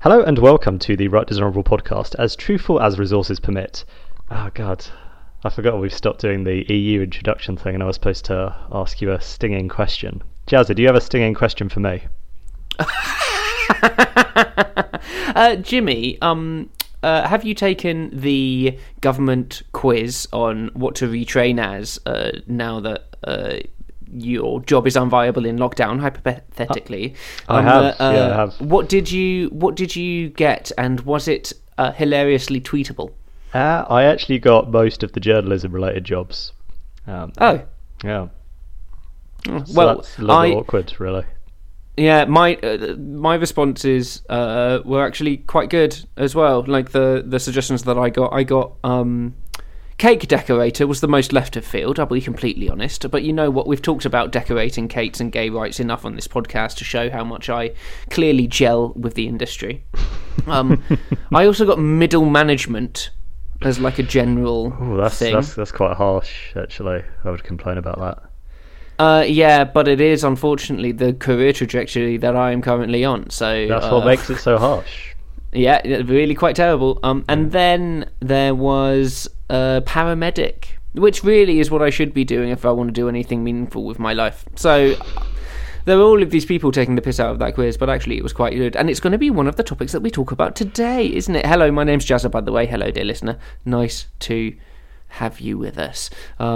Hello and welcome to the Right Dishonourable podcast, as truthful as resources permit. Oh god, I forgot we've stopped doing the EU introduction thing and I was supposed to ask you a stinging question. Jazza, do you have a stinging question for me? Jimmy, have you taken the government quiz on what to retrain as now that your job is unviable in lockdown, hypothetically? I have. What did you get, and was it hilariously tweetable? I actually got most of the journalism-related jobs. Yeah. Oh, So well, that's a little bit awkward, really. Yeah, my responses were actually quite good as well. Like the suggestions that I got. Cake decorator was the most left of field, I'll be completely honest. But you know what? We've talked about decorating cakes and gay rights enough on this podcast to show how much I clearly gel with the industry. I also got middle management as like a general thing. That's quite harsh, actually. I would complain about that. Yeah, but it is unfortunately the career trajectory that I am currently on. So that's what makes it so harsh. Yeah, really quite terrible. And then there was paramedic, which really is what I should be doing if I want to do anything meaningful with my life. So there were all of these people taking the piss out of that quiz, but actually it was quite good. And it's going to be one of the topics that we talk about today, isn't it? Hello, my name's Jazza, by the way. Hello, dear listener. Nice to have you with us.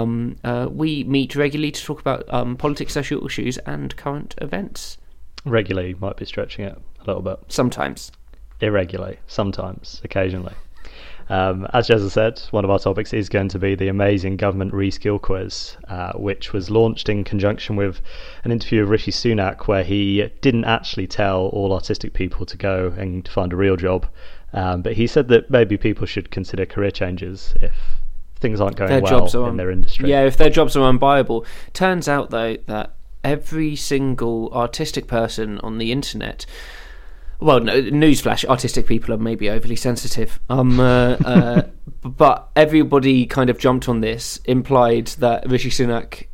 We meet regularly to talk about politics, social issues, and current events. Regularly might be stretching it a little bit. Sometimes. Irregularly, sometimes, occasionally. As Jezza said, one of our topics is going to be the amazing government reskill quiz, which was launched in conjunction with an interview of Rishi Sunak, where he didn't actually tell all artistic people to go and find a real job, but he said that maybe people should consider career changes if things aren't going well in their industry. Yeah, if their jobs are unviable. Turns out, though, that every single artistic person on the internet... Well, no, newsflash, artistic people are maybe overly sensitive. But everybody kind of jumped on this, implied that Rishi Sunak...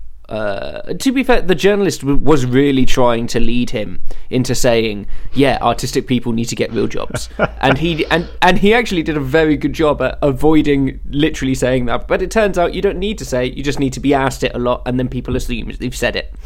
to be fair, the journalist was really trying to lead him into saying, yeah, artistic people need to get real jobs. and he actually did a very good job at avoiding literally saying that. But it turns out you don't need to say it, you just need to be asked it a lot, and then people assume they've said it.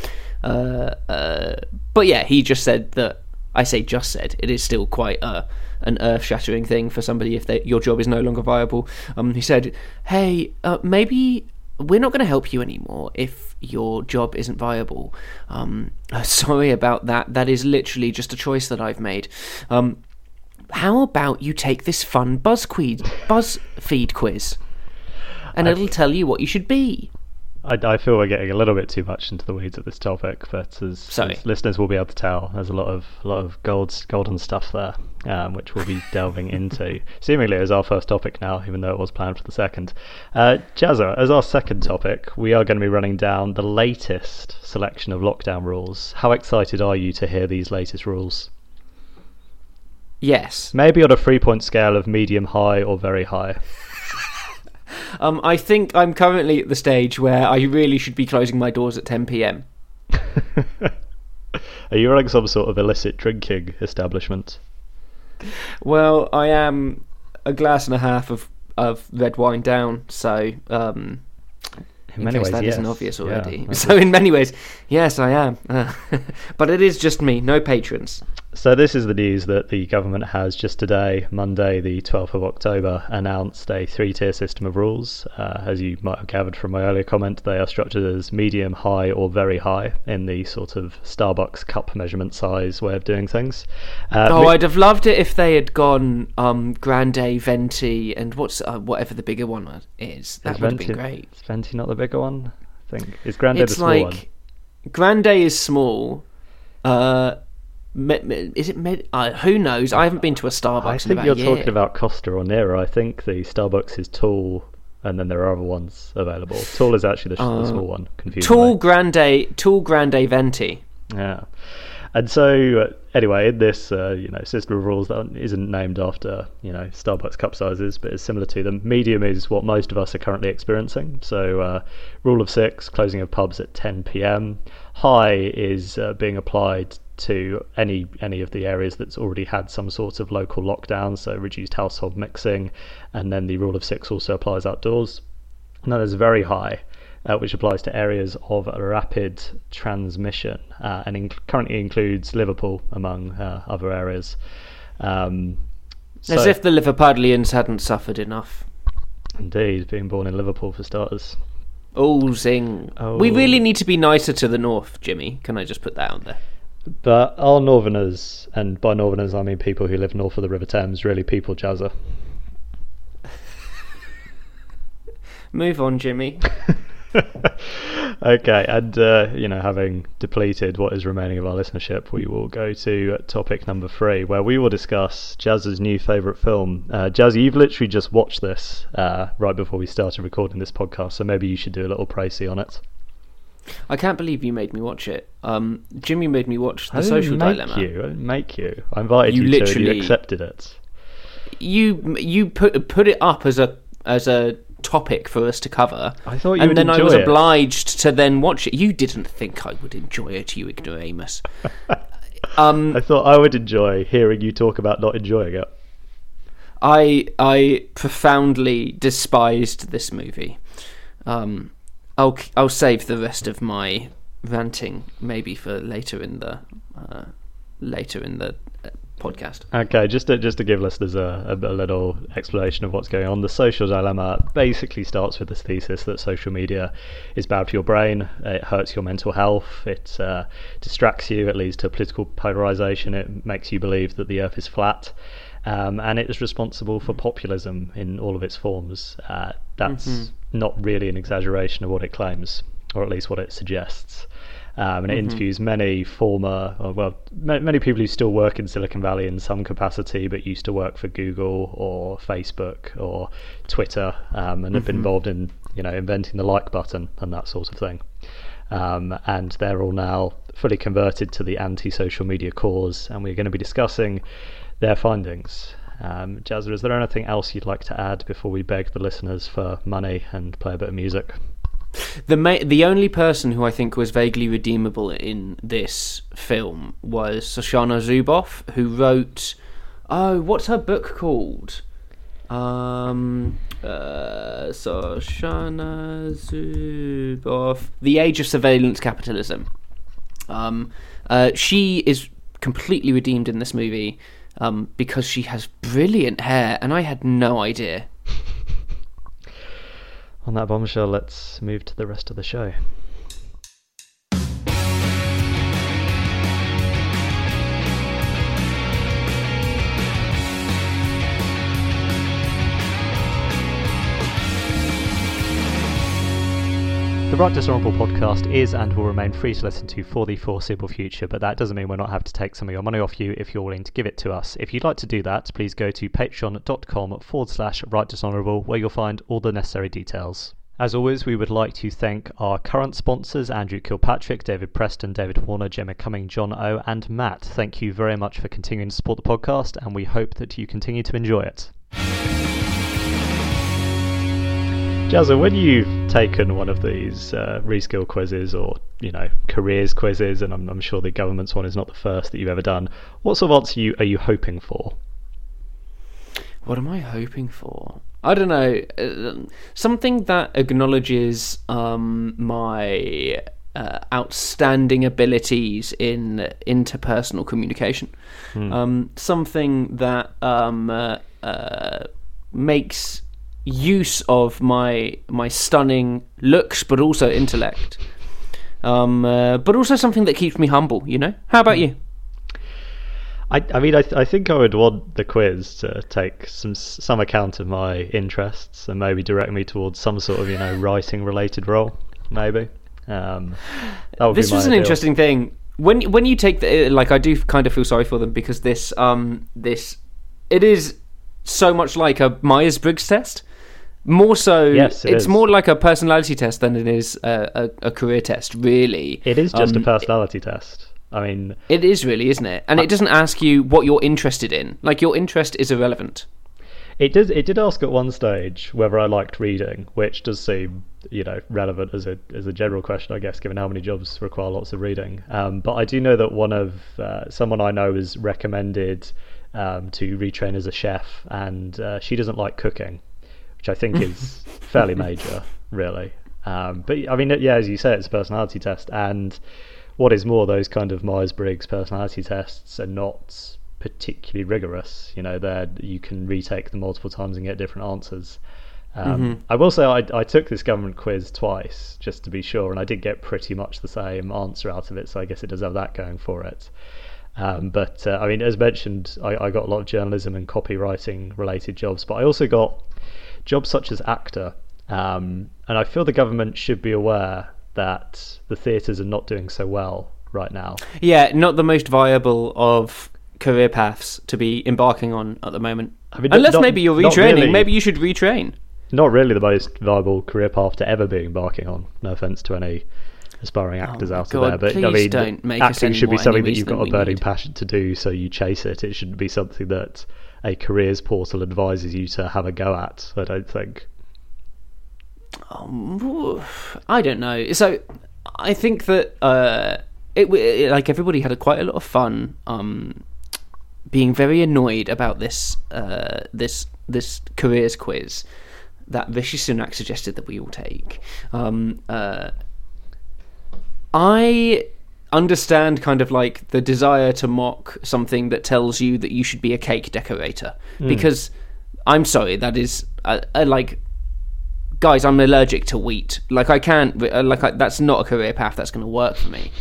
But yeah, he just said that... I say just said, it is still quite an earth-shattering thing for somebody if your job is no longer viable. He said, hey, maybe we're not going to help you anymore if your job isn't viable. Sorry about that. That is literally just a choice that I've made. How about you take this fun BuzzFeed quiz, and it'll tell you what you should be. I feel we're getting a little bit too much into the weeds of this topic, but as listeners will be able to tell, there's a lot of golden stuff there, which we'll be delving into. Seemingly as our first topic now, even though it was planned for the second. Jazza, as our second topic, we are going to be running down the latest selection of lockdown rules. How excited are you to hear these latest rules? Yes. Maybe on a 3-point scale of medium, high, or very high. I think I'm currently at the stage where I really should be closing my doors at 10 p.m. Are you running some sort of illicit drinking establishment? Well, I am a glass and a half of red wine down, so in many ways, that yes. isn't obvious already. Yeah, so in many ways, yes, I am. But it is just me, no patrons. So this is the news that the government has just today, Monday the 12th of October, announced a 3-tier system of rules. As you might have gathered from my earlier comment, they are structured as medium, high or very high in the sort of Starbucks cup measurement size way of doing things. I'd have loved it if they had gone Grande, Venti and whatever the bigger one is. That would have been great. Is Venti not the bigger one? I think. Is Grande the small one? Grande is small. Is it who knows? I haven't been to a Starbucks I in think about you're a year. talking about Costa or Nero. I think the Starbucks is tall, and then there are other ones available. Tall is actually the small one. Tall Grande Venti. Yeah. And so, anyway, in this system of rules that isn't named after Starbucks cup sizes, but is similar to them. Medium is what most of us are currently experiencing. So, rule of 6, closing of pubs at 10 p.m. High is being applied to any of the areas that's already had some sort of local lockdown, so reduced household mixing, and then the rule of 6 also applies outdoors. And then there's very high, which applies to areas of rapid transmission, and currently includes Liverpool among other areas. As if the Liverpudlians hadn't suffered enough. Indeed, being born in Liverpool for starters. Oh, zing. Oh. We really need to be nicer to the north, Jimmy. Can I just put that on there? But are northerners, and by northerners I mean people who live north of the River Thames, really people, Jazza? Move on, Jimmy. Okay, and having depleted what is remaining of our listenership, we will go to topic number 3, where we will discuss Jazz's new favourite film. Jazz, you've literally just watched this right before we started recording this podcast, so maybe you should do a little précis on it. I can't believe you made me watch it. Jimmy made me watch The Social Dilemma. I didn't make you. I invited you to, and you accepted it. You put it up as a topic for us to cover. I thought you and would then enjoy I was it. Obliged to then watch it. You didn't think I would enjoy it, you ignoramus. I thought I would enjoy hearing you talk about not enjoying it. I profoundly despised this movie. I'll save the rest of my ranting maybe for later in the podcast. Okay, just to give listeners a little explanation of what's going on. The Social Dilemma basically starts with this thesis that social media is bad for your brain. It hurts your mental health. It distracts you. It leads to political polarization. It makes you believe that the earth is flat. And it is responsible for populism in all of its forms. That's not really an exaggeration of what it claims, or at least what it suggests. And it interviews many many people who still work in Silicon Valley in some capacity, but used to work for Google or Facebook or Twitter, and have been involved in inventing the like button and that sort of thing. And they're all now fully converted to the anti-social media cause, and we're going to be discussing their findings. Jazza, is there anything else you'd like to add before we beg the listeners for money and play a bit of music? The only person who I think was vaguely redeemable in this film was Shoshana Zuboff, who wrote... Oh, what's her book called? Shoshana Zuboff, The Age of Surveillance Capitalism. She is completely redeemed in this movie because she has brilliant hair, and I had no idea. On that bombshell, let's move to the rest of the show. The Right Dishonourable podcast is and will remain free to listen to for the foreseeable future, but that doesn't mean we're not happy to take some of your money off you if you're willing to give it to us. If you'd like to do that, please go to patreon.com/Right Dishonourable, where you'll find all the necessary details. As always, we would like to thank our current sponsors, Andrew Kilpatrick, David Preston, David Warner, Gemma Cumming, John O, and Matt. Thank you very much for continuing to support the podcast, and we hope that you continue to enjoy it. Jazza, when you've taken one of these reskill quizzes or, careers quizzes, and I'm sure the government's one is not the first that you've ever done, what sort of answer are you hoping for? What am I hoping for? I don't know. Something that acknowledges my outstanding abilities in interpersonal communication. Something that makes use of my stunning looks, but also intellect. But also something that keeps me humble, How about you? I mean, I think I would want the quiz to take some account of my interests and maybe direct me towards some sort of writing related role, maybe. This was an interesting thing when you take I do kind of feel sorry for them, because this it is so much like a Myers-Briggs test. More so, yes, it's more like a personality test than it is a career test, really. It is just a personality test. I mean, it is really, isn't it? And it doesn't ask you what you're interested in. Like, your interest is irrelevant. It did ask at one stage whether I liked reading, which does seem, relevant as a general question, I guess, given how many jobs require lots of reading. But I do know that someone I know was recommended to retrain as a chef, and she doesn't like cooking, which I think is fairly major, really. But I mean, yeah, as you say, it's a personality test, and what is more, those kind of Myers-Briggs personality tests are not particularly rigorous. You can retake them multiple times and get different answers. I will say I took this government quiz twice just to be sure, and I did get pretty much the same answer out of it, so I guess it does have that going for it. But I mean, as mentioned, I got a lot of journalism and copywriting related jobs, but I also got jobs such as actor, and I feel the government should be aware that the theatres are not doing so well right now. Yeah, not the most viable of career paths to be embarking on at the moment. I mean, unless maybe you're retraining. Really, maybe you should retrain. Not really the most viable career path to ever be embarking on. No offence to any aspiring actors out there, but I mean, don't make acting should be something that you've got a burning need. passion to do, so you chase it. It shouldn't be something that a careers portal advises you to have a go at, I don't think. I don't know. So I think that like everybody had quite a lot of fun being very annoyed about this careers quiz that Rishi Sunak suggested that we all take. I understand kind of like the desire to mock something that tells you that you should be a cake decorator, because I'm sorry, that is like, guys, I'm allergic to wheat. Like, I can't, that's not a career path that's going to work for me.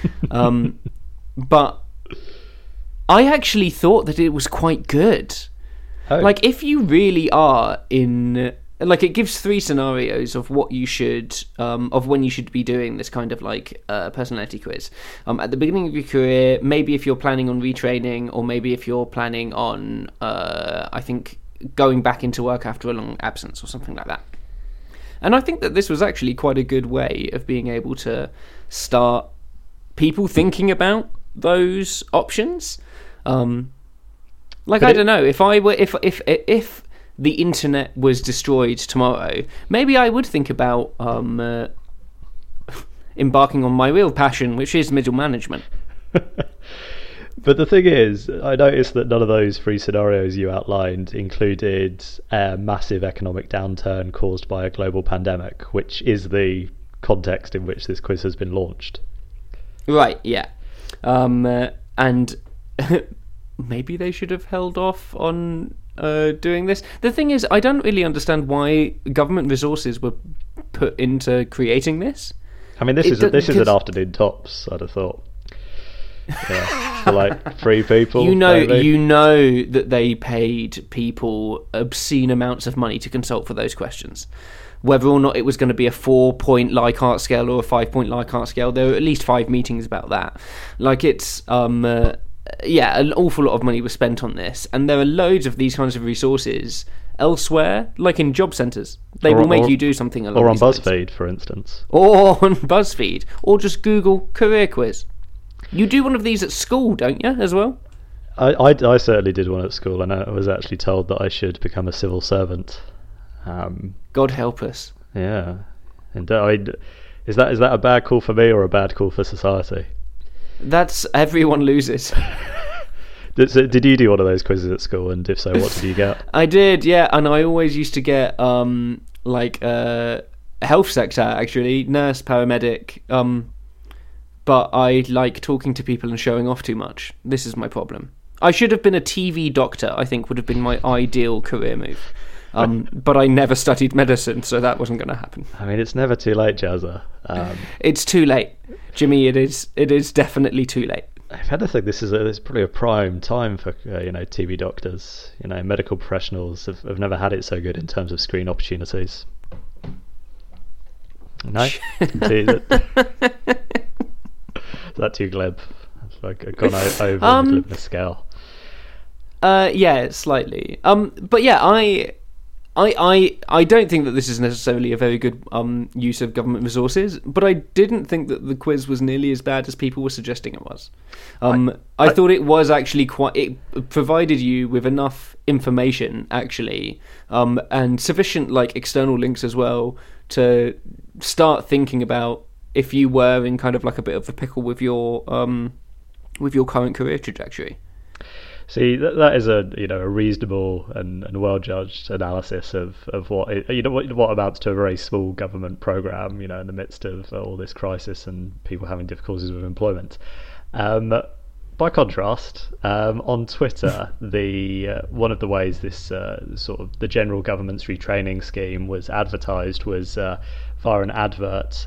But I actually thought that it was quite good. Oh. Like, if you really are in, like, it gives 3 scenarios of what you should, of when you should be doing this kind of like personality quiz. At the beginning of your career, maybe if you're planning on retraining, or maybe if you're planning on, I think, going back into work after a long absence or something like that. And I think that this was actually quite a good way of being able to start people thinking about those options. I don't know, if I were, if the internet was destroyed tomorrow, maybe I would think about embarking on my real passion, which is middle management. But the thing is, I noticed that none of those 3 scenarios you outlined included a massive economic downturn caused by a global pandemic, which is the context in which this quiz has been launched. Right, yeah. And maybe they should have held off on doing this. The thing is, I don't really understand why government resources were put into creating this. I mean, this is an afternoon tops, I'd have thought. Yeah, for like 3 people. You know maybe. That they paid people obscene amounts of money to consult for those questions. Whether or not it was going to be a 4-point Likert scale or a 5-point Likert scale, there were at least 5 meetings about that. Like, it's an awful lot of money was spent on this, and there are loads of these kinds of resources elsewhere, like in job centres. They will make you do something along these lines. Or on BuzzFeed, for instance. Or on BuzzFeed, or just Google career quiz. You do one of these at school, don't you, as well? I certainly did one at school, and I was actually told that I should become a civil servant. God help us. Yeah, and is that a bad call for me or a bad call for society? That's everyone loses. Did you do one of those quizzes at school, and if so, what did you get? I did, yeah, and I always used to get health sector, actually, nurse, paramedic. But I like talking to people and showing off too much. This is my problem. I should have been a TV doctor, I think would have been my ideal career move. But I never studied medicine, so that wasn't going to happen. I mean, it's never too late, Jazza. It's too late, Jimmy. It is definitely too late. If anything, this is probably a prime time for TV doctors. Medical professionals have never had it so good in terms of screen opportunities. No, is that too glib? It's like I've gone over the glibness scale. Yeah, slightly. But yeah, I don't think that this is necessarily a very good use of government resources, but I didn't think that the quiz was nearly as bad as people were suggesting it was. I thought it was actually it provided you with enough information, actually, and sufficient like external links as well to start thinking about if you were in kind of like a bit of a pickle with your current career trajectory. See, that is a reasonable and well judged analysis of what what amounts to a very small government program, in the midst of all this crisis and people having difficulties with employment. By contrast, on Twitter, one of the ways this sort of the general government's retraining scheme was advertised was via an advert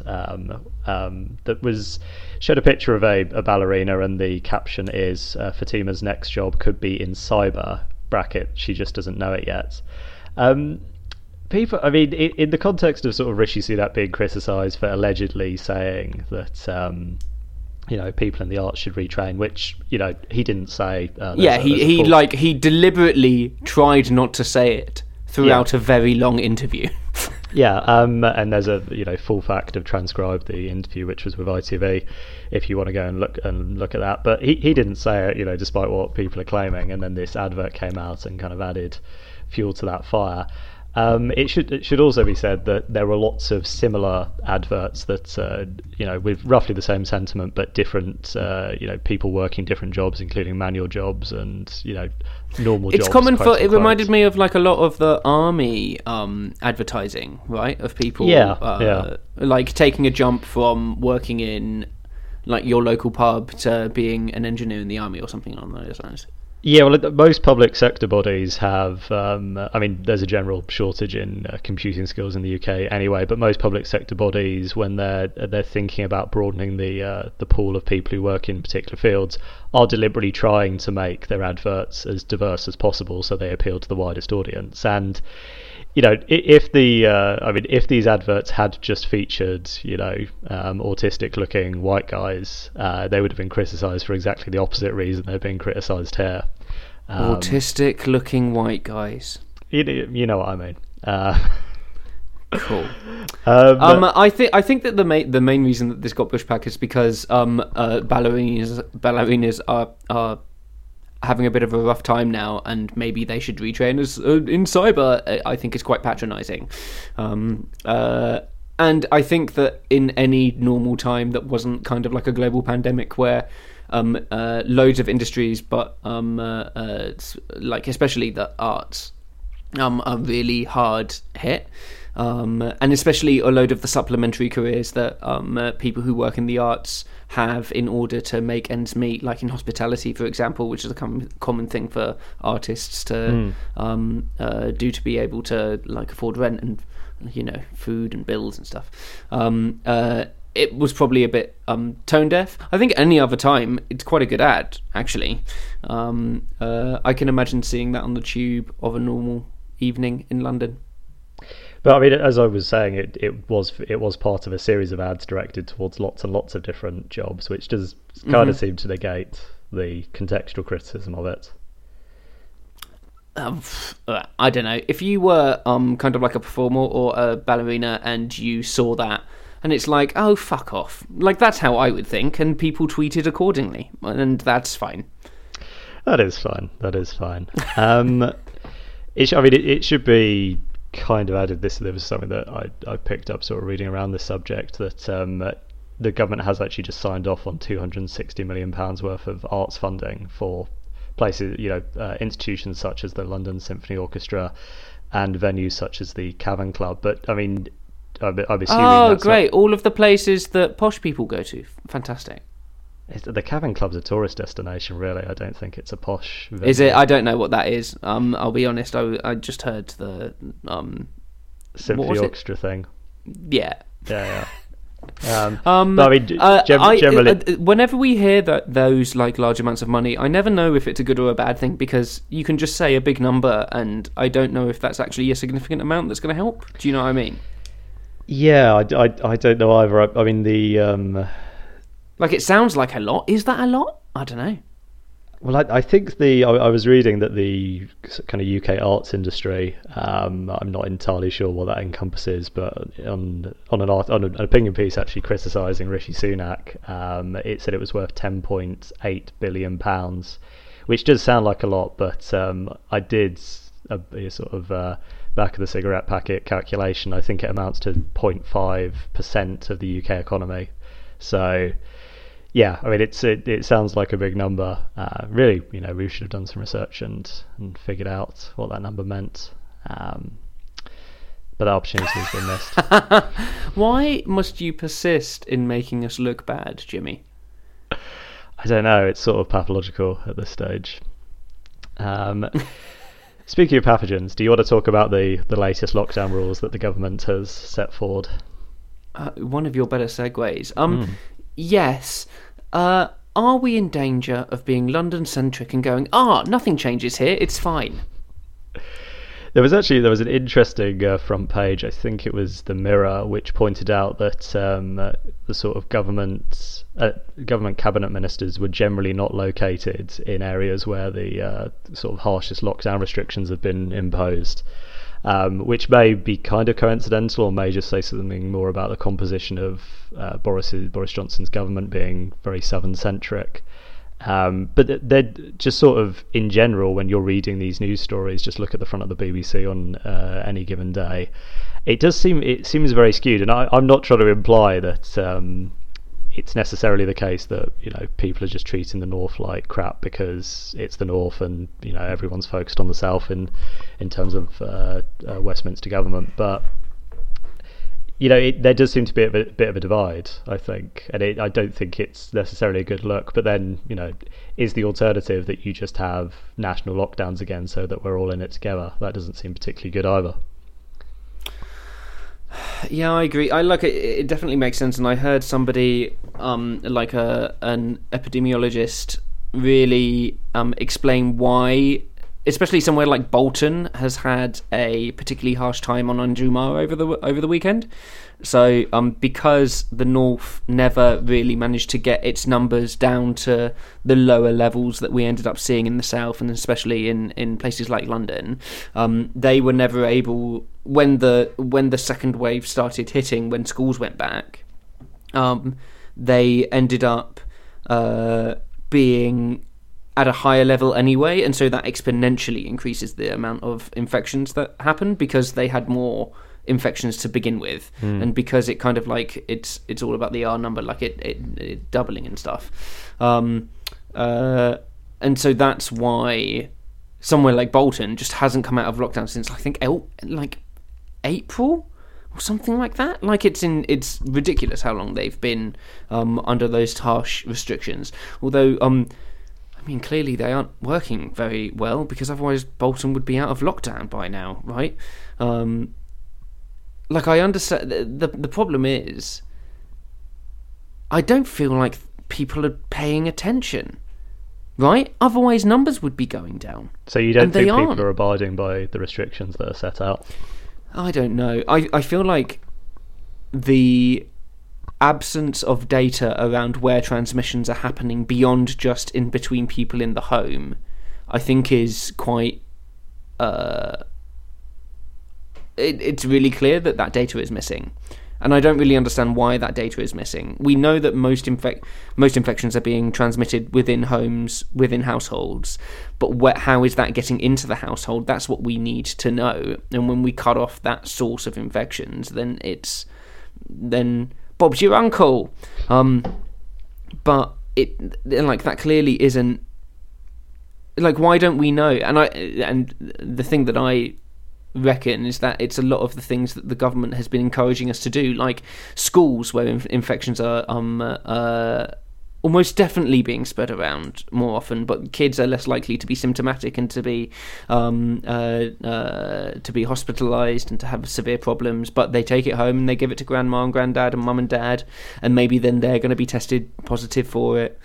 that showed a picture of a ballerina, and the caption is Fatima's next job could be in cyber (bracket, she just doesn't know it yet). People, I mean, in the context of sort of Rishi Sunak being criticised for allegedly saying that people in the arts should retrain, which he didn't say. He deliberately tried not to say it throughout a very long interview. And there's a full fact of transcribed the interview, which was with ITV, if you want to go and look at that. But he didn't say it, despite what people are claiming. And then this advert came out and kind of added fuel to that fire. It should also be said that there were lots of similar adverts that with roughly the same sentiment but different people working different jobs, including manual jobs and normal jobs. It's common for it. Reminded me of like a lot of the army advertising, right? Of people like taking a jump from working in like your local pub to being an engineer in the army or something along those lines. Yeah, well, most public sector bodies have. There's a general shortage in computing skills in the UK anyway. But most public sector bodies, when they're thinking about broadening the pool of people who work in particular fields, are deliberately trying to make their adverts as diverse as possible, so they appeal to the widest audience. And if these adverts had just featured autistic-looking white guys, they would have been criticised for exactly the opposite reason they're being criticised here. Autistic-looking white guys. You know what I mean. Cool. I think that the main reason that this got pushed back is because ballerinas are having a bit of a rough time now, and maybe they should retrain as in cyber. I think is quite patronising, and I think that in any normal time that wasn't kind of like a global pandemic where loads of industries, but like especially the arts, are really hard hit. And especially a load of the supplementary careers that people who work in the arts have in order to make ends meet, like in hospitality, for example, which is a common thing for artists to do to be able to like afford rent and food and bills and stuff. It was probably a bit tone deaf. I think any other time it's quite a good ad, actually. I can imagine seeing that on the tube of a normal evening in London. But I mean, as I was saying, it was part of a series of ads directed towards lots and lots of different jobs, which does kind of seem to negate the contextual criticism of it. I don't know. If you were kind of like a performer or a ballerina and you saw that, and it's like, oh, fuck off. Like, that's how I would think, and people tweeted accordingly, and that's fine. That is fine. It should be kind of added this. There was something that I picked up sort of reading around this subject, that the government has actually just signed off on £260 million worth of arts funding for places, institutions such as the London Symphony Orchestra and venues such as the Cavern Club. But I mean, I'm assuming. Oh, great! All of the places that posh people go to. Fantastic. The Cavern Club's a tourist destination, really. I don't think it's a posh venue. Is it? I don't know what that is. I'll be honest. I just heard the Symphony Orchestra thing. Yeah. Yeah. But I mean, generally, whenever we hear that those like large amounts of money, I never know if it's a good or a bad thing, because you can just say a big number, and I don't know if that's actually a significant amount that's going to help. Do you know what I mean? Yeah, I don't know either. I mean, the like, it sounds like a lot. Is that a lot? I don't know. Well, I think I was reading that the kind of UK arts industry. I'm not entirely sure what that encompasses, but on an opinion piece actually criticising Rishi Sunak, it said it was worth £10.8 billion, which does sound like a lot, but I did a sort of back of the cigarette packet calculation. I think it amounts to 0.5% of the UK economy. So. Yeah, I mean, it sounds like a big number. Really, we should have done some research and figured out what that number meant. But that opportunity has been missed. Why must you persist in making us look bad, Jimmy? I don't know. It's sort of pathological at this stage. Speaking of pathogens, do you want to talk about the latest lockdown rules that the government has set forward? One of your better segues. Yes. Are we in danger of being London-centric and going, nothing changes here, it's fine? There was an interesting front page, I think it was the Mirror, which pointed out that the sort of government cabinet ministers were generally not located in areas where the sort of harshest lockdown restrictions have been imposed. Which may be kind of coincidental, or may just say something more about the composition of Boris Johnson's government being very southern-centric. But they're just sort of, in general, when you're reading these news stories, just look at the front of the BBC on any given day. It seems very skewed, and I'm not trying to imply that it's necessarily the case that people are just treating the north like crap because it's the north, and everyone's focused on the south in terms of Westminster government. But there does seem to be a bit of a divide, I think, and I don't think it's necessarily a good look. But then is the alternative that you just have national lockdowns again so that we're all in it together? That doesn't seem particularly good either. Yeah, I agree. It definitely makes sense, and I heard somebody, an epidemiologist, really explain why, especially somewhere like Bolton, has had a particularly harsh time on Anjumar over the weekend. So, because the North never really managed to get its numbers down to the lower levels that we ended up seeing in the South, and especially in places like London, they were never able, when the second wave started hitting, when schools went back, they ended up being at a higher level anyway, and so that exponentially increases the amount of infections that happen because they had more infections to begin with, and because it kind of like it's all about the R number, like it doubling and stuff, and so that's why somewhere like Bolton just hasn't come out of lockdown since, I think, like April or something like that. Like it's ridiculous how long they've been under those harsh restrictions, although clearly they aren't working very well, because otherwise Bolton would be out of lockdown by now, right? I understand. The problem is, I don't feel like people are paying attention, right? Otherwise numbers would be going down. So you don't think people are abiding by the restrictions that are set out? I don't know. I feel like the absence of data around where transmissions are happening beyond just in between people in the home, I think is quite it's really clear that data is missing, and I don't really understand why that data is missing. We know that most infections are being transmitted within homes, within households, but how is that getting into the household? That's what we need to know. And when we cut off that source of infections, then Bob's your uncle. But that clearly isn't. Why don't we know? And the thing that I reckon is that it's a lot of the things that the government has been encouraging us to do, like schools where infections are almost definitely being spread around more often, but kids are less likely to be symptomatic and to be hospitalised and to have severe problems, but they take it home and they give it to grandma and granddad and mum and dad, and maybe then they're going to be tested positive for it.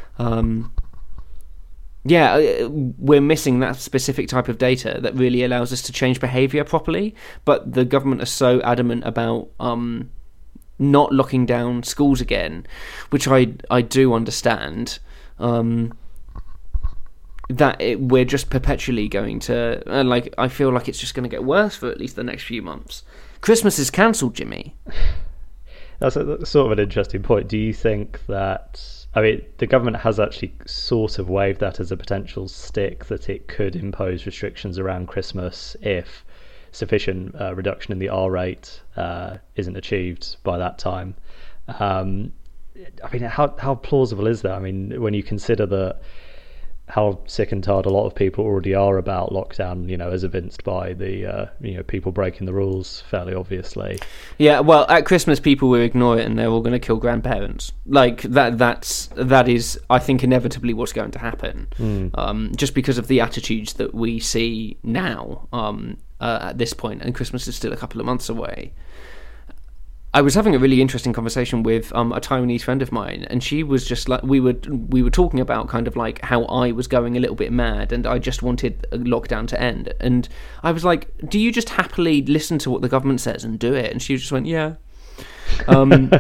We're missing that specific type of data that really allows us to change behaviour properly, but the government are so adamant about not locking down schools again, which I do understand. we're just perpetually going to I feel like it's just going to get worse for at least the next few months. Christmas is cancelled, Jimmy. That's sort of an interesting point. Do you think that, I mean, the government has actually sort of waved that as a potential stick, that it could impose restrictions around Christmas if sufficient reduction in the R rate isn't achieved by that time. I mean, how plausible is that? I mean, when you consider that how sick and tired a lot of people already are about lockdown, as evinced by the people breaking the rules fairly obviously. Yeah, well, at Christmas people will ignore it and they're all going to kill grandparents. Like that is, I think, inevitably what's going to happen. Just because of the attitudes that we see now at this point, and Christmas is still a couple of months away. I was having a really interesting conversation with a Taiwanese friend of mine, and she was just like, we were talking about kind of like how I was going a little bit mad, and I just wanted a lockdown to end. And I was like, "Do you just happily listen to what the government says and do it?" And she just went, "Yeah." And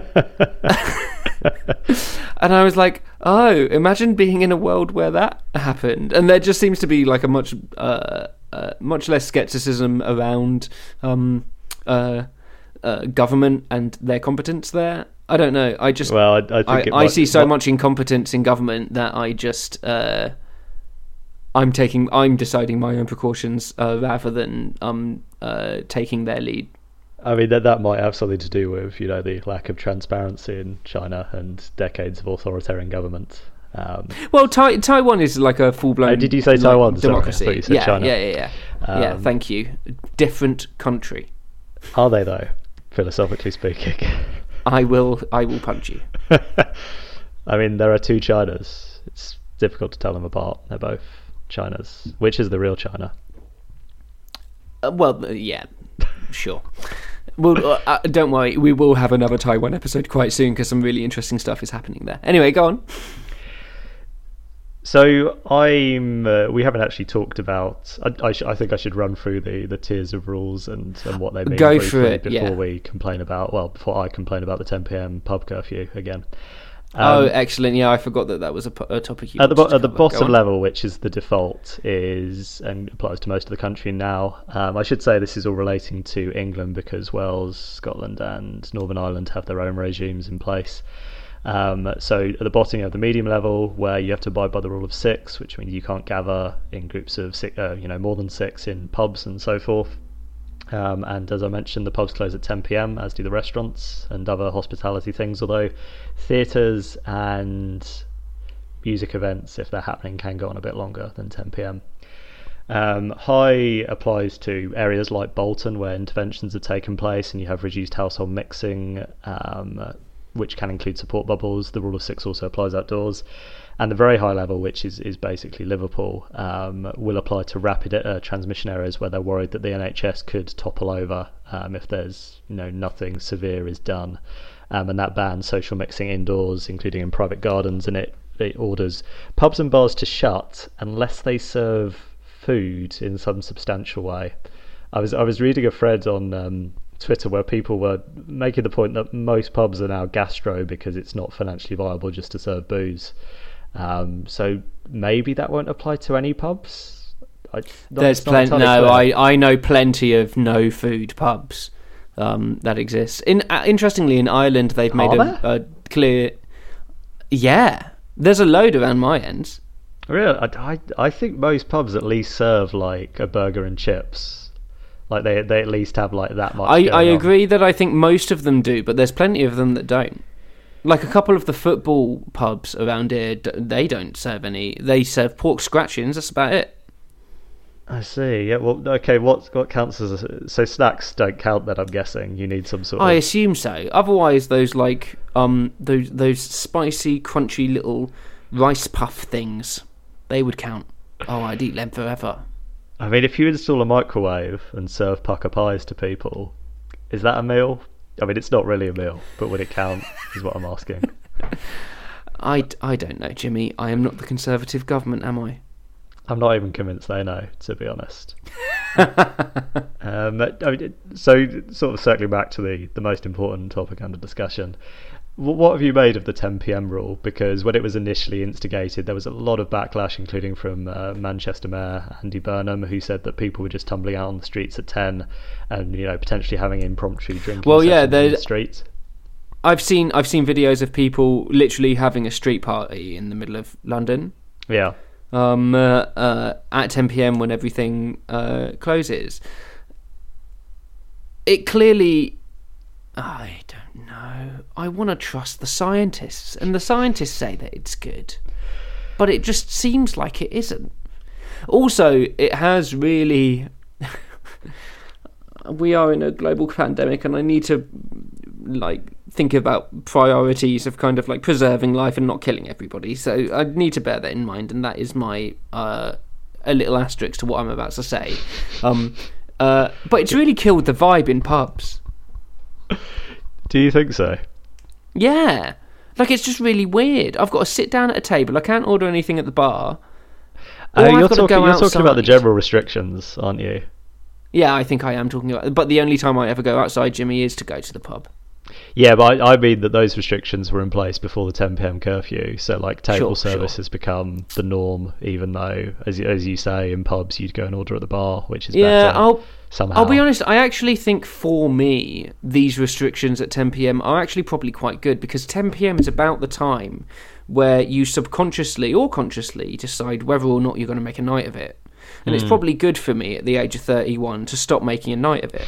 I was like, "Oh, imagine being in a world where that happened." And there just seems to be like a much less skepticism around government and their competence there. I don't know. I just I see so much incompetence in government that I just I'm deciding my own precautions rather than taking their lead. I mean, that might have something to do with the lack of transparency in China and decades of authoritarian government. Well, Taiwan is like a full-blown. Did you say Taiwan? Democracy? Sorry, I thought you said China. Yeah. Thank you. Different country. Are they though? Philosophically speaking, I will punch you. I mean, there are two Chinas. It's difficult to tell them apart. They're both Chinas. Which is the real China? Yeah, sure. Well, don't worry, we will have another Taiwan episode quite soon because some really interesting stuff is happening there. Anyway, go on. So we haven't actually talked about. I think I should run through the tiers of rules and what they mean. Go for it before we complain about. Before I complain about the 10 p.m. pub curfew again. Excellent! Yeah, I forgot that was a topic. At the bottom level, which is the default, is and applies to most of the country now. I should say this is all relating to England because Wales, Scotland, and Northern Ireland have their own regimes in place. So at the bottom you have the medium level, where you have to abide by the rule of 6, which means you can't gather in groups of more than 6 in pubs and so forth. And as I mentioned, the pubs close at 10 p.m, as do the restaurants and other hospitality things, although theatres and music events, if they're happening, can go on a bit longer than 10 p.m. High applies to areas like Bolton, where interventions have taken place and you have reduced household mixing, which can include support bubbles. The rule of 6 also applies outdoors. And the very high level, which is basically Liverpool, will apply to rapid transmission areas where they're worried that the NHS could topple over if there's nothing severe is done. And that bans social mixing indoors, including in private gardens, and it orders pubs and bars to shut unless they serve food in some substantial way. I was reading a thread on Twitter where people were making the point that most pubs are now gastro because it's not financially viable just to serve booze. So maybe that won't apply to any pubs. There's plenty. No, I know plenty of no food pubs that exist. Interestingly, in Ireland, they've made a clear. Yeah, there's a load around my end. Really, I think most pubs at least serve like a burger and chips. Like they at least have like that much. I agree that I think most of them do, but there's plenty of them that don't. Like a couple of the football pubs around here, they don't serve any. They serve pork scratchings. That's about it. I see. Yeah. Well, okay. What counts as so snacks don't count? Then I'm guessing you need some sort of. I assume so. Otherwise, those like those spicy, crunchy little rice puff things, they would count. Oh, I'd eat them forever. I mean, if you install a microwave and serve pucker pies to people, is that a meal? I mean, it's not really a meal, but would it count, is what I'm asking. I don't know, Jimmy. I am not the Conservative government, am I? I'm not even convinced they know, to be honest. I mean, so, sort of circling back to the most important topic under discussion, What have you made of the 10 p.m. rule? Because when it was initially instigated, there was a lot of backlash, including from Manchester Mayor Andy Burnham, who said that people were just tumbling out on the streets at 10 and, you know, potentially having impromptu drinking sessions in the streets. I've seen videos of people literally having a street party in the middle of London. Yeah. At 10 p.m. when everything closes. It clearly... I don't know. I want to trust the scientists, and the scientists say that it's good, but it just seems like it isn't. Also, it has really... We are in a global pandemic, and I need to think about priorities of kind of preserving life and not killing everybody. So I need to bear that in mind, and that is my a little asterisk to what I'm about to say. But it's really killed the vibe in pubs. Do you think so? Yeah. It's just really weird. I've got to sit down at a table. I can't order anything at the bar. You're talking about the general restrictions, aren't you? Yeah, I think I am talking about... But the only time I ever go outside, Jimmy, is to go to the pub. Yeah, but I mean that those restrictions were in place before the 10 p.m. curfew. So, table service has become the norm, even though, as you say, in pubs you'd go and order at the bar, which is better somehow. I'll be honest, I actually think for me, these restrictions at 10 p.m. are actually probably quite good, because 10 p.m. is about the time where you subconsciously or consciously decide whether or not you're going to make a night of it. And it's probably good for me at the age of 31 to stop making a night of it.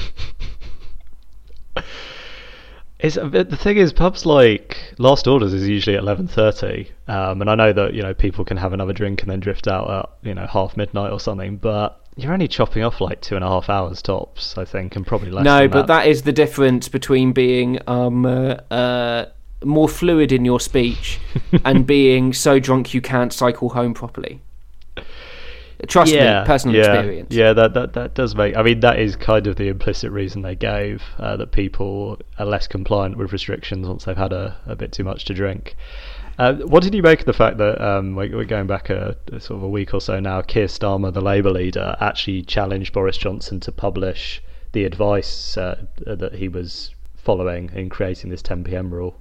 The thing is, pubs last orders is usually at 11:30, and I know that people can have another drink and then drift out at 12:30 or something, but you're only chopping off 2.5 hours tops, I think, and probably less. No, but that is the difference between being more fluid in your speech and being so drunk you can't cycle home properly. Trust me, personal experience. Yeah, that does make... I mean, that is kind of the implicit reason they gave, that people are less compliant with restrictions once they've had a bit too much to drink. What did you make of the fact that, we're going back a sort of a week or so now, Keir Starmer, the Labour leader, actually challenged Boris Johnson to publish the advice that he was following in creating this 10 p.m. rule?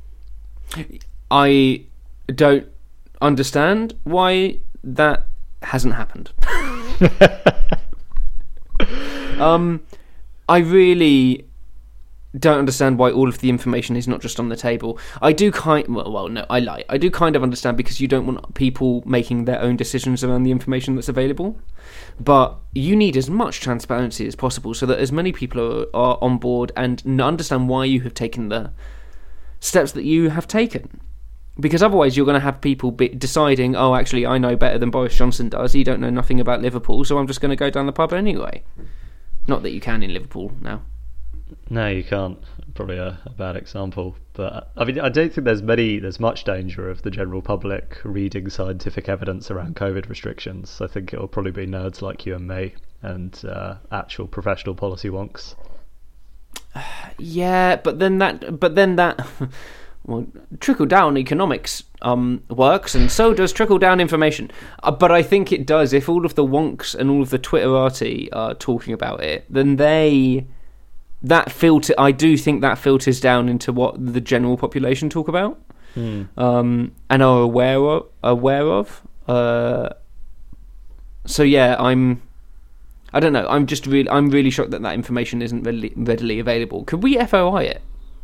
I don't understand why that hasn't happened. I really don't understand why all of the information is not just on the table. I do I lie. I do kind of understand, because you don't want people making their own decisions around the information that's available. But you need as much transparency as possible so that as many people are on board and understand why you have taken the steps that you have taken. Because otherwise you're going to have people deciding, oh, actually, I know better than Boris Johnson does. He don't know nothing about Liverpool, so I'm just going to go down the pub anyway. Not that you can in Liverpool now. No, you can't. Probably a bad example. But I mean, I don't think there's much danger of the general public reading scientific evidence around COVID restrictions. I think it'll probably be nerds like you and me and actual professional policy wonks. Yeah, but then that well, trickle-down economics works, and so does trickle-down information. But I think it does. If all of the wonks and all of the Twitterati are talking about it, then I do think that filters down into what the general population talk about, and are aware of. So yeah, I don't know. I'm really shocked that information isn't readily available. Could we FOI it?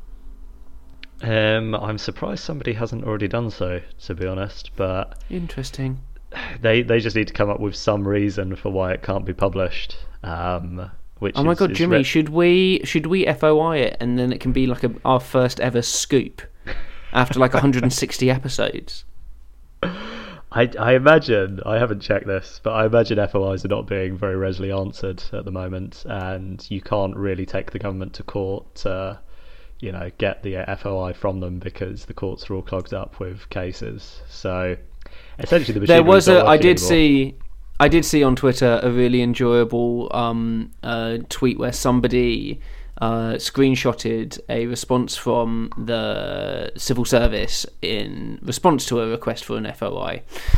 I'm surprised somebody hasn't already done so, to be honest. But interesting. They just need to come up with some reason for why it can't be published. Which oh my god, Jimmy, should we FOI it, and then it can be our first ever scoop after 160 episodes? I imagine, I haven't checked this, but I imagine FOIs are not being very readily answered at the moment, and you can't really take the government to court to, get the FOI from them, because the courts are all clogged up with cases. So essentially, the machine I did see on Twitter a really enjoyable tweet where somebody screenshotted a response from the civil service in response to a request for an FOI,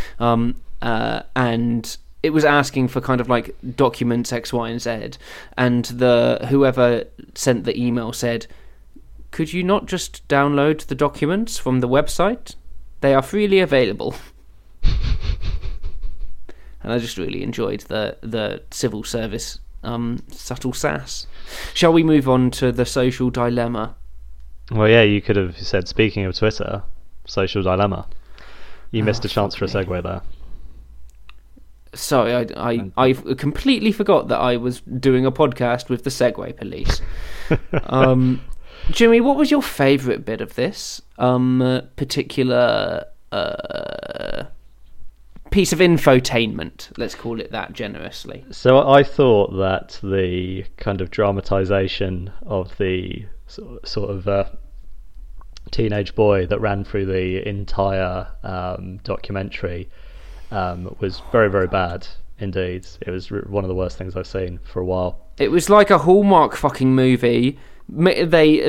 and it was asking for kind of documents X, Y, and Z, and whoever sent the email said, could you not just download the documents from the website? They are freely available. And I just really enjoyed the civil service subtle sass. Shall we move on to the social dilemma? Well, yeah, you could have said, speaking of Twitter, social dilemma. You missed a chance for a segue there. Sorry, I completely forgot that I was doing a podcast with the Segway Police. Jimmy, what was your favourite bit of this particular piece of infotainment? Let's call it that generously. So I thought that the kind of dramatisation of the sort of teenage boy that ran through the entire documentary was very, very bad indeed. It was one of the worst things I've seen for a while. It was like a Hallmark fucking movie. They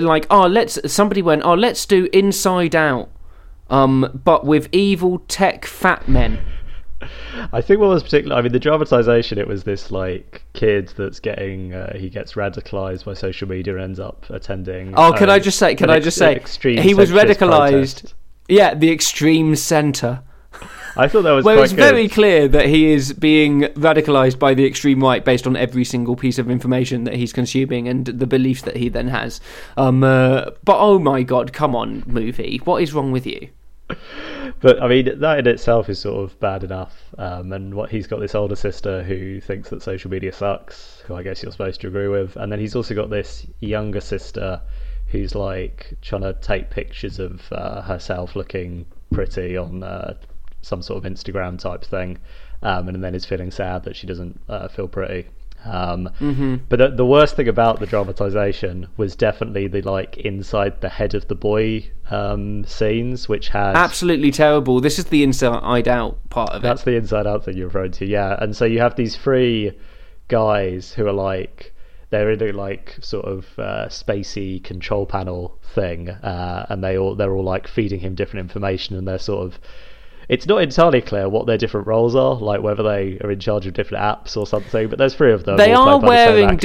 let's do Inside Out, but with evil tech fat men. I think what was particular, I mean, the dramatisation, it was this like kid that's getting he gets radicalised by social media and ends up attending. Can I just say he was radicalised? Yeah, the extreme centre. I thought that was well, quite it's good. very clear that he is being radicalised by the extreme right based on every single piece of information that he's consuming and the beliefs that he then has. But oh my god, come on, movie, what is wrong with you? But I mean, that in itself is sort of bad enough. And what he's got this older sister who thinks that social media sucks, who I guess you're supposed to agree with, and then he's also got this younger sister who's like trying to take pictures of herself looking pretty on some sort of Instagram type thing, and then is feeling sad that she doesn't feel pretty. But the worst thing about the dramatisation was definitely the like inside the head of the boy scenes, which has absolutely terrible. This is the inside out part of it. That's the inside out thing you're referring to, yeah. And so you have these three guys who are like, they're in a like sort of spacey control panel thing, and they're all like feeding him different information, and they're sort of, it's not entirely clear what their different roles are, like whether they are in charge of different apps or something, but there's three of them. They are wearing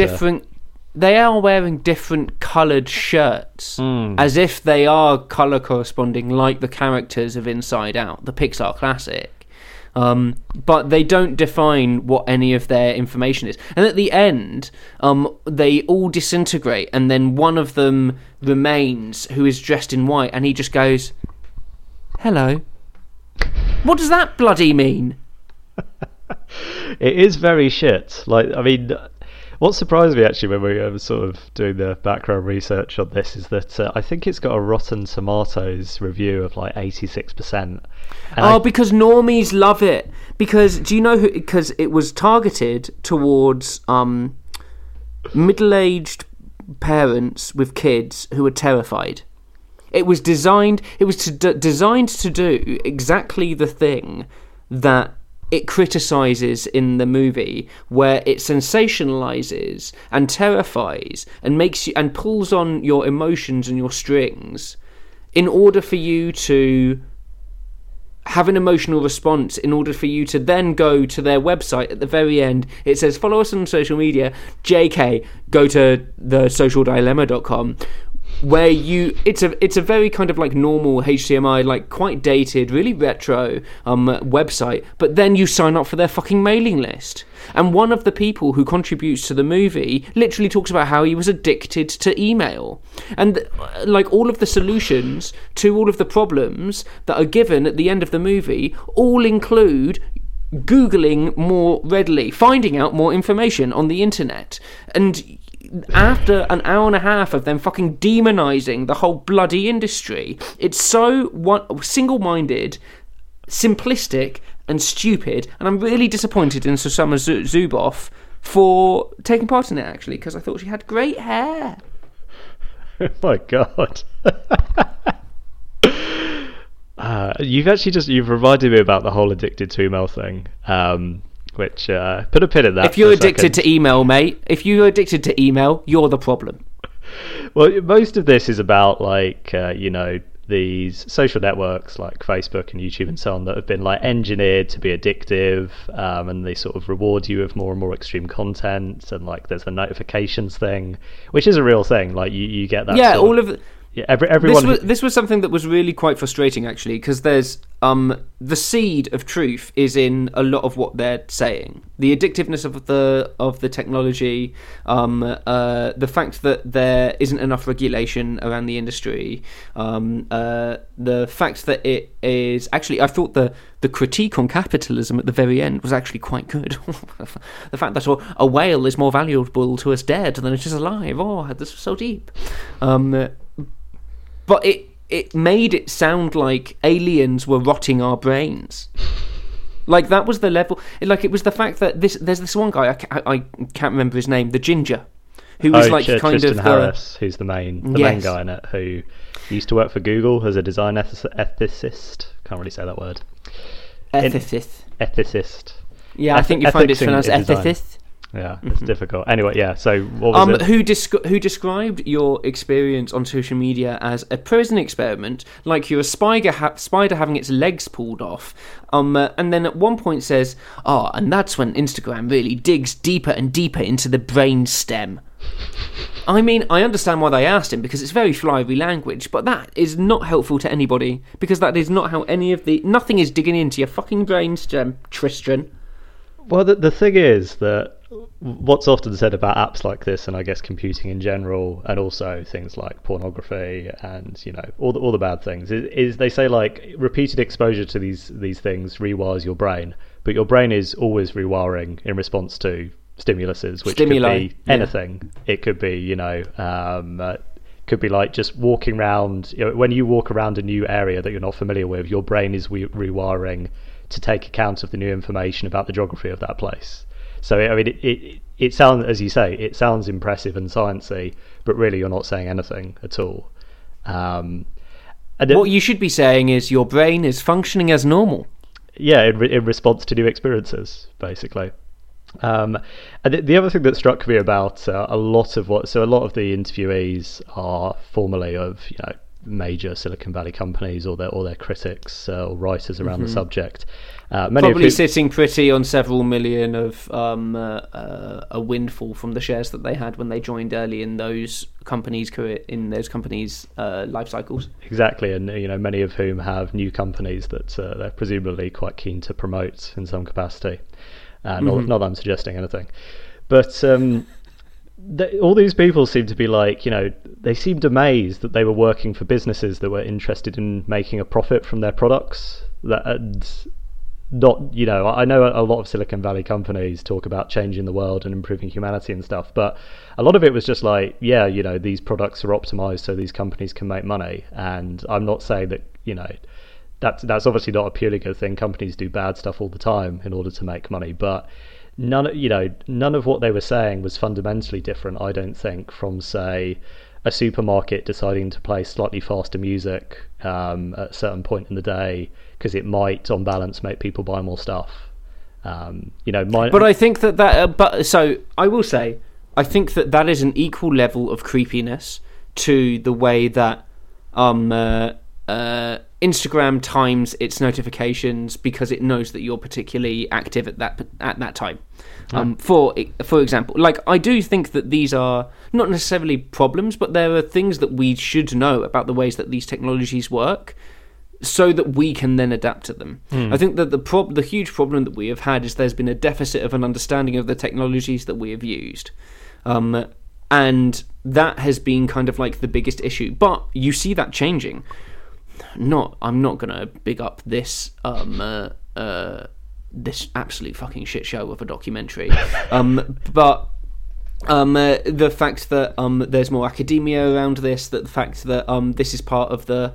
different coloured shirts, as if they are colour corresponding like the characters of Inside Out, the Pixar classic. But they don't define what any of their information is. And at the end, they all disintegrate, and then one of them remains, who is dressed in white, and he just goes, "Hello." What does that bloody mean? It is very shit. Like, I mean, what surprised me actually when we were sort of doing the background research on this is that I think it's got a Rotten Tomatoes review of like 86%. Because normies love it. Because do you know who? Because it was targeted towards middle-aged parents with kids who are terrified. It was designed. It was designed to do exactly the thing that it criticises in the movie, where it sensationalises and terrifies and makes you and pulls on your emotions and your strings, in order for you to have an emotional response, in order for you to then go to their website. At the very end, it says, "Follow us on social media. JK, go to thesocialdilemma.com." Where it's a very kind of like normal HTML, like quite dated, really retro website, but then you sign up for their fucking mailing list. And one of the people who contributes to the movie literally talks about how he was addicted to email. And like all of the solutions to all of the problems that are given at the end of the movie all include Googling more readily, finding out more information on the internet. And after an hour and a half of them fucking demonising the whole bloody industry, it's so single-minded, simplistic and stupid, and I'm really disappointed in Susanna Zuboff for taking part in it, actually, because I thought she had great hair. Oh my god. You've reminded me about the whole addicted to email thing. Which put a pin in that. If you're addicted to email, mate, if you're addicted to email, you're the problem. Well, most of this is about like these social networks like Facebook and YouTube and so on that have been like engineered to be addictive, and they sort of reward you with more and more extreme content, and like there's the notifications thing, which is a real thing. Like you get that. Yeah, yeah, everyone. This was something that was really quite frustrating, actually, because there's the seed of truth is in a lot of what they're saying. The addictiveness of the technology, the fact that there isn't enough regulation around the industry, the fact that it is actually, I thought the critique on capitalism at the very end was actually quite good. The fact that a whale is more valuable to us dead than it is alive. Oh, this was so deep. But it made it sound like aliens were rotting our brains. Like, that was the level. Like, it was the fact that there's this one guy, I can't remember his name, the Ginger, who was kind Tristan of Harris, who's the main guy in it, who used to work for Google as a design ethicist. Can't really say that word. Ethicist. Yeah, I think you find it's pronounced ethicist. Yeah, it's difficult. Anyway, yeah, so what was it? Who described your experience on social media as a prison experiment, like you're a spider having its legs pulled off, and then at one point says, and that's when Instagram really digs deeper and deeper into the brain stem. I mean, I understand why they asked him, because it's very flowery language, but that is not helpful to anybody, because that is not how nothing is digging into your fucking brain stem, Tristan. Well, the thing is that what's often said about apps like this, and I guess computing in general, and also things like pornography and, you know, all the bad things, is they say, like, repeated exposure to these things rewires your brain, but your brain is always rewiring in response to stimuluses, which could be anything. Yeah. It could be, you know, could be like just walking around. You know, when you walk around a new area that you're not familiar with, your brain is rewiring to take account of the new information about the geography of that place. So I mean, it sounds, as you say, it sounds impressive and sciencey, but really you're not saying anything at all. And what you should be saying is your brain is functioning as normal. Yeah, in response to new experiences, basically. And the other thing that struck me about a lot of the interviewees are formerly of, you know, major Silicon Valley companies, or their critics or writers around the subject. Many probably sitting pretty on several million of a windfall from the shares that they had when they joined early in those companies' life cycles. Exactly, and, you know, many of whom have new companies that they're presumably quite keen to promote in some capacity. Not that I'm suggesting anything, but all these people seem to be like, you know, they seemed amazed that they were working for businesses that were interested in making a profit from their products. Not, you know, I know a lot of Silicon Valley companies talk about changing the world and improving humanity and stuff, but a lot of it was just like, yeah, you know, these products are optimized so these companies can make money. And I'm not saying that, you know, that's obviously not a purely good thing. Companies do bad stuff all the time in order to make money, but none of what they were saying was fundamentally different, I don't think, from, say, a supermarket deciding to play slightly faster music at a certain point in the day because it might, on balance, make people buy more stuff. But I think that so I will say, I think that is an equal level of creepiness to the way that Instagram times its notifications because it knows that you're particularly active at that time. For example, like, I do think that these are not necessarily problems, but there are things that we should know about the ways that these technologies work, so that we can then adapt to them. I think that the huge problem that we have had is there's been a deficit of an understanding of the technologies that we have used. And that has been kind of like the biggest issue. But you see that changing. I'm not going to big up this this absolute fucking shit show of a documentary. But the fact that there's more academia around this, that the fact that this is part of the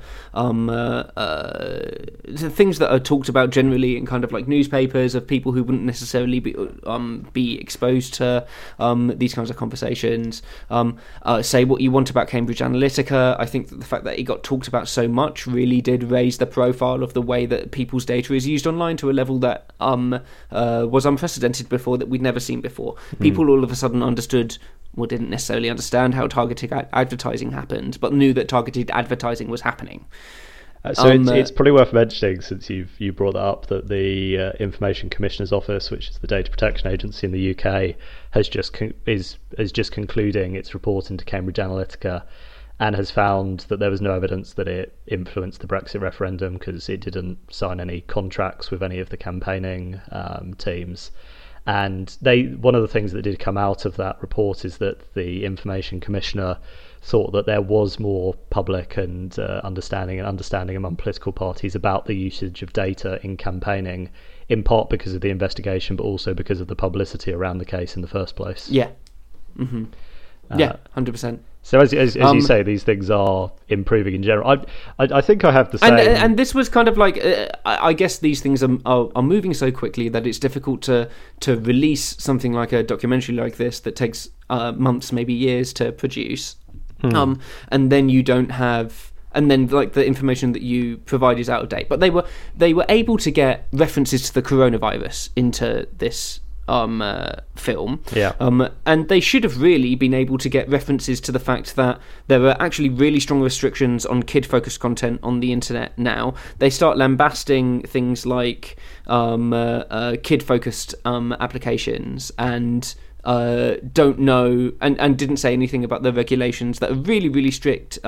things that are talked about generally in kind of like newspapers of people who wouldn't necessarily be exposed to these kinds of conversations. Say what you want about Cambridge Analytica, I think that the fact that it got talked about so much really did raise the profile of the way that people's data is used online to a level that was unprecedented before, that we'd never seen before. People all of a sudden understood, well, didn't necessarily understand how targeted advertising happened, but knew that targeted advertising was happening. It's probably worth mentioning, since you brought that up, that the Information Commissioner's Office, which is the data protection agency in the UK, is just concluding its report into Cambridge Analytica, and has found that there was no evidence that it influenced the Brexit referendum because it didn't sign any contracts with any of the campaigning teams. And one of the things that did come out of that report is that the Information Commissioner thought that there was more public and understanding among political parties about the usage of data in campaigning, in part because of the investigation, but also because of the publicity around the case in the first place. Yeah. Yeah, 100%. So as you say, these things are improving in general. I think I have the same. And this was kind of like, I guess these things are moving so quickly that it's difficult to release something like a documentary like this that takes months, maybe years to produce. And then you don't have, and then like the information that you provide is out of date. But they were able to get references to the coronavirus into this film, and they should have really been able to get references to the fact that there are actually really strong restrictions on kid-focused content on the internet now. They start lambasting things like kid-focused applications and don't know and didn't say anything about the regulations that are really, really strict.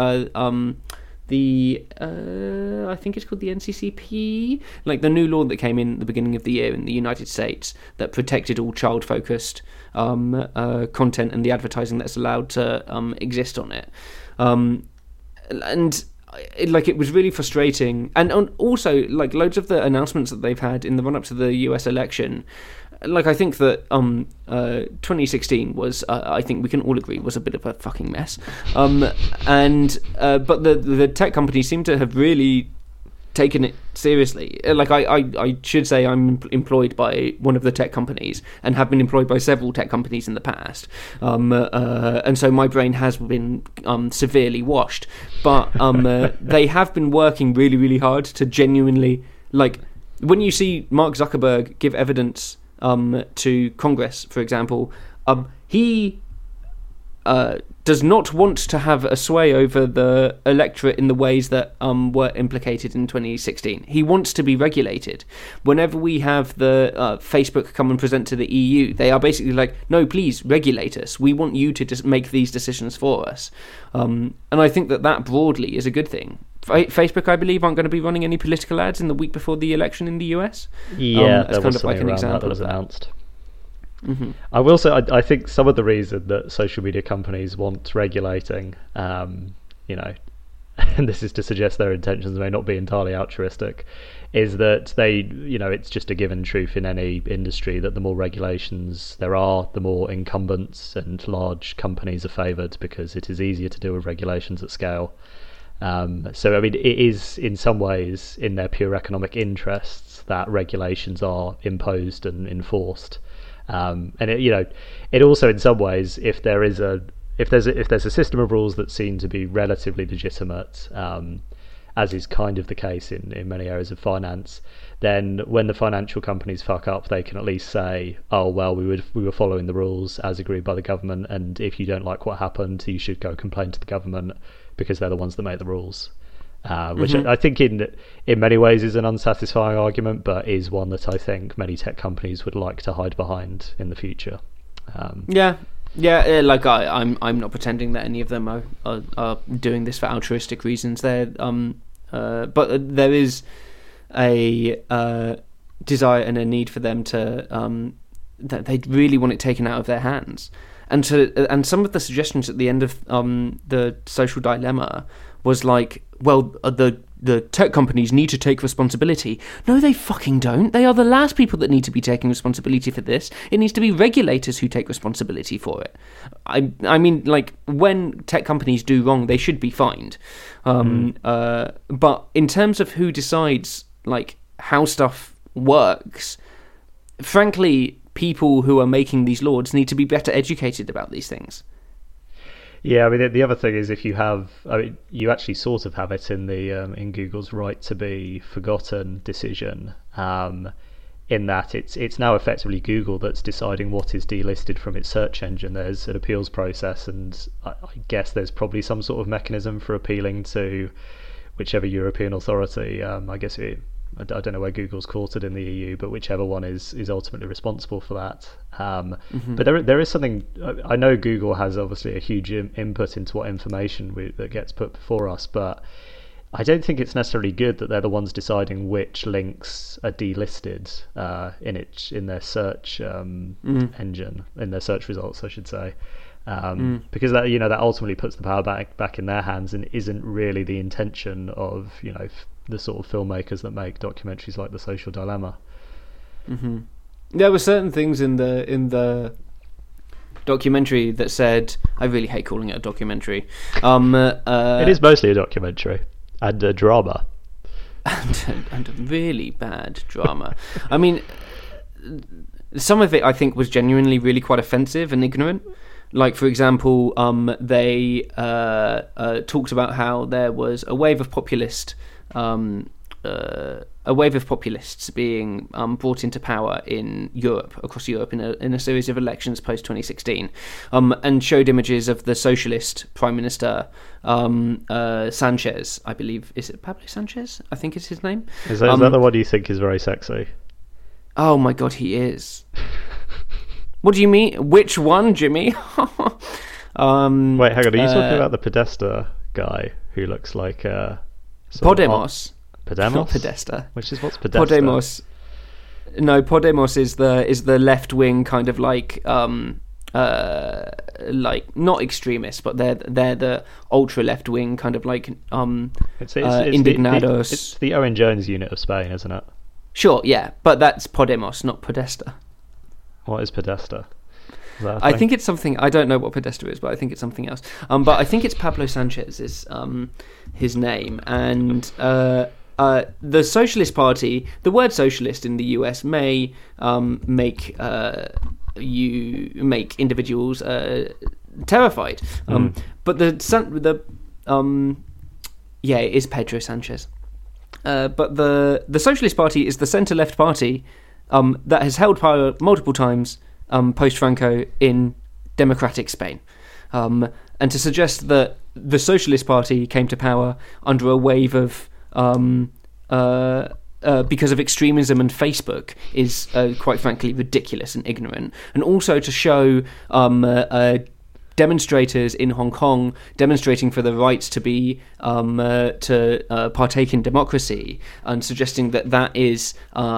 I think it's called the NCCP, like the new law that came in at the beginning of the year in the United States that protected all child-focused content and the advertising that's allowed to exist on it. And it was really frustrating. And also, like, loads of the announcements that they've had in the run-up to the US election, like, I think that 2016 was, I think we can all agree, was a bit of a fucking mess. But the tech companies seem to have really taken it seriously. Like, I should say I'm employed by one of the tech companies and have been employed by several tech companies in the past. And so my brain has been severely washed. But they have been working really, really hard to genuinely, like, when you see Mark Zuckerberg give evidence to Congress, for example, he does not want to have a sway over the electorate in the ways that were implicated in 2016. He wants to be regulated. Whenever we have the Facebook come and present to the EU, they are basically like, no, please regulate us. We want you to just make these decisions for us. And I think that broadly is a good thing. Facebook, I believe, aren't going to be running any political ads in the week before the election in the US. Yeah, there was something around that was announced. Mm-hmm. I will say, I think some of the reason that social media companies want regulating, and this is to suggest their intentions may not be entirely altruistic, is that it's just a given truth in any industry that the more regulations there are, the more incumbents and large companies are favoured because it is easier to deal with regulations at scale. So, I mean, it is in some ways in their pure economic interests that regulations are imposed and enforced. And it also in some ways, if there's a system of rules that seem to be relatively legitimate, as is kind of the case in many areas of finance, then when the financial companies fuck up, they can at least say, oh well, we were following the rules as agreed by the government, and if you don't like what happened, you should go complain to the government because they're the ones that make the rules. Which I think in many ways is an unsatisfying argument, but is one that I think many tech companies would like to hide behind in the future. Like I'm not pretending that any of them are doing this for altruistic reasons. But there is a desire and a need for them to that they really want it taken out of their hands. And some of the suggestions at the end of the Social Dilemma was like, well, the tech companies need to take responsibility. No, they fucking don't. They are the last people that need to be taking responsibility for this. It needs to be regulators who take responsibility for it. I mean, like, when tech companies do wrong, they should be fined. But in terms of who decides, like, how stuff works, frankly, people who are making these laws need to be better educated about these things. Yeah, I mean, the other thing is if you have, you actually sort of have it in the in Google's right to be forgotten decision, in that it's now effectively Google that's deciding what is delisted from its search engine. There's an appeals process, and I guess there's probably some sort of mechanism for appealing to whichever European authority. I guess I don't know where Google's quartered in the EU, but whichever one is ultimately responsible for that. But there is something. I know Google has obviously a huge input into what information that gets put before us, but I don't think it's necessarily good that they're the ones deciding which links are delisted in their search engine, in their search results, I should say. Because that ultimately puts the power back in their hands, and isn't really the intention of the sort of filmmakers that make documentaries like The Social Dilemma. There were certain things in the documentary that said, I really hate calling it a documentary. It is mostly a documentary and a drama, and a really bad drama. I mean, some of it I think was genuinely really quite offensive and ignorant. Like, for example, they talked about how there was a wave of populists being brought into power in Europe, across Europe, in a series of elections post 2016, and showed images of the socialist Prime Minister Sanchez, I believe. Is it Pablo Sanchez? I think is his name. Is that the one you think is very sexy? Oh my god, he is. What do you mean? Which one, Jimmy? Wait, hang on. Are you talking about the Podesta guy who looks like Podemos? Podemos? Not Podesta. What's Podesta? Podemos. No, Podemos is the left wing kind of like not extremist, but they're the ultra left wing kind of like indignados. It's the Owen Jones unit of Spain, isn't it? Sure, yeah, but that's Podemos, not Podesta. What is Podesta? I think it's something. I don't know what Podesta is, but I think it's something else. But I think it's Pablo Sanchez is his name, and the Socialist Party. The word socialist in the US may make individuals terrified. But it is Pedro Sanchez. But the Socialist Party is the centre-left party that has held power multiple times post-Franco in democratic Spain. And to suggest that the Socialist Party came to power under a wave of because of extremism and Facebook is quite frankly ridiculous and ignorant. And also to show demonstrators in Hong Kong demonstrating for the rights to be to partake in democracy, and suggesting that is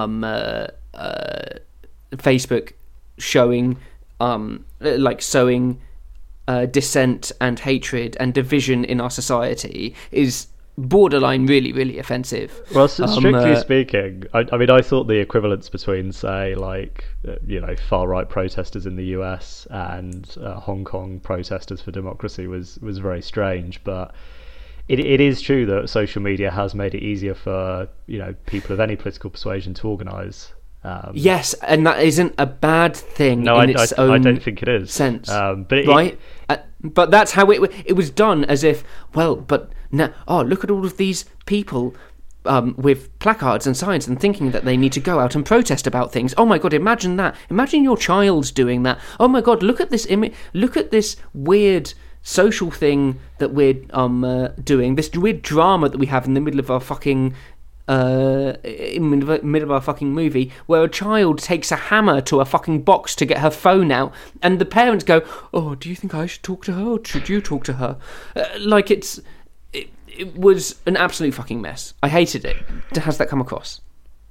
Facebook showing sowing dissent and hatred and division in our society is borderline really, really offensive. Well, strictly speaking, I mean, I thought the equivalence between, say, far-right protesters in the US and Hong Kong protesters for democracy was very strange, but it is true that social media has made it easier for people of any political persuasion to organise. Yes, and that isn't a bad thing. No, I don't think it is. Sense, but but that's how it was done, as if, well, but now, look at all of these people with placards and signs and thinking that they need to go out and protest about things. Oh my god, imagine that. Imagine your child's doing that. Oh my god, look at this image. Look at this weird social thing that we're doing. This weird drama that we have in the middle of our fucking in the middle of our fucking movie, where a child takes a hammer to a fucking box to get her phone out, and the parents go, "Oh, do you think I should talk to her, or should you talk to her?" It was an absolute fucking mess. I hated it. Has that come across?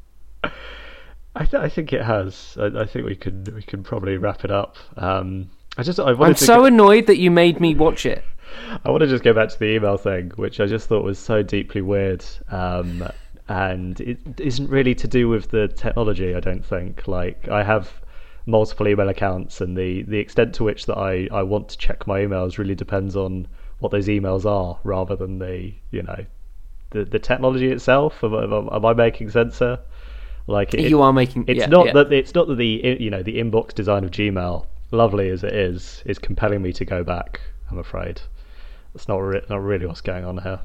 I think it has. I think we could probably wrap it up. I'm so annoyed that you made me watch it. I want to just go back to the email thing, which I just thought was so deeply weird. And it isn't really to do with the technology, I don't think. Like, I have multiple email accounts, and the extent to which that I want to check my emails really depends on what those emails are, rather than the technology itself. Am I making sense here? You are making. It's not that the the inbox design of Gmail, lovely as it is compelling me to go back. I'm afraid that's not really what's going on here.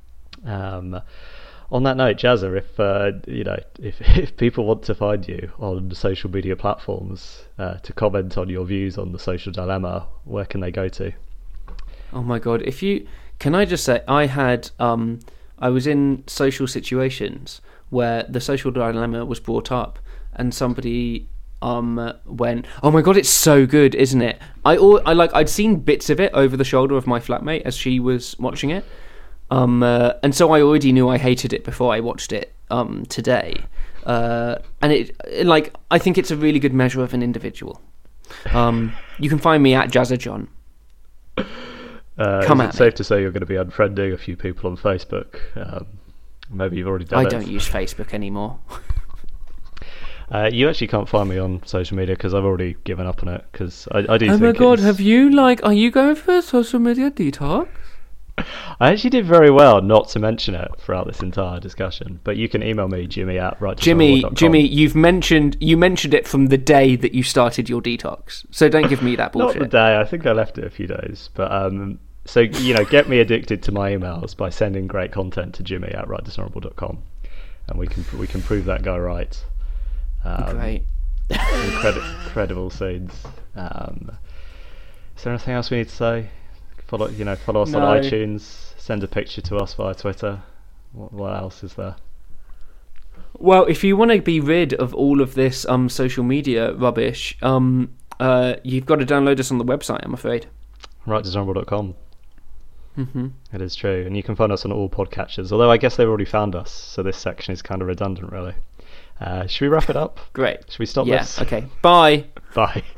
On that note, Jazza, if people want to find you on social media platforms to comment on your views on The Social Dilemma, where can they go to? Oh my god! Can I just say, I was in social situations where the social dilemma was brought up, and somebody went, "Oh my god, it's so good, isn't it?" I'd seen bits of it over the shoulder of my flatmate as she was watching it, and so I already knew I hated it before I watched it today, and I think it's a really good measure of an individual. You can find me at JazzaJohn. Is it safe to say you're going to be unfriending a few people on Facebook? Maybe you've already done it. I don't use Facebook anymore. You actually can't find me on social media because I've already given up on it. Because I do. Oh my god! Are you going for a social media detox? I actually did very well not to mention it throughout this entire discussion. But you can email me, Jimmy at righteousnormal.com. Jimmy, you mentioned it from the day that you started your detox. So don't give me that bullshit. Not the day. I think I left it a few days. But so get me addicted to my emails by sending great content to Jimmy at righteousnormal.com, and we can prove that guy right. Great. Incredible scenes. Is there anything else we need to say? Follow us on iTunes. Send a picture to us via Twitter. What else is there? Well, if you want to be rid of all of this social media rubbish, you've got to download us on the website, I'm afraid. righteousnormal.com. Mm-hmm. It is true, and you can find us on all podcatchers. Although I guess they've already found us, so this section is kind of redundant, really. Should we wrap it up? Great. Should we stop this? Yeah. Okay. Bye. Bye.